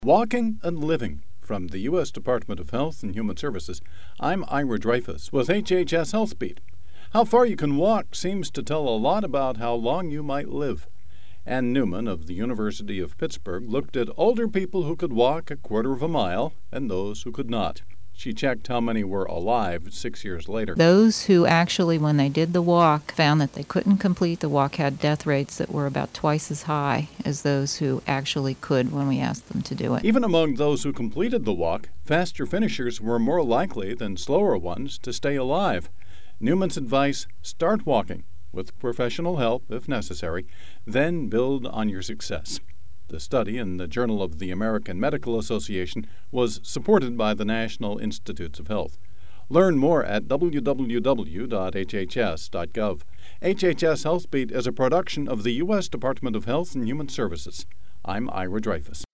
Walking and Living from the U.S. Department of Health and Human Services. I'm Ira Dreyfus with HHS HealthBeat. How far you can walk seems to tell a lot about how long you might live. Ann Newman of the University of Pittsburgh looked at older people who could walk a quarter of a mile and those who could not. She checked how many were alive 6 years later. Those who actually, when they did the walk, found that they couldn't complete the walk had death rates that were about twice as high as those who actually could when we asked them to do it. Even among those who completed the walk, faster finishers were more likely than slower ones to stay alive. Newman's advice: start walking, with professional help if necessary, then build on your success. The study in the Journal of the American Medical Association was supported by the National Institutes of Health. Learn more at www.hhs.gov. HHS HealthBeat is a production of the U.S. Department of Health and Human Services. I'm Ira Dreyfus.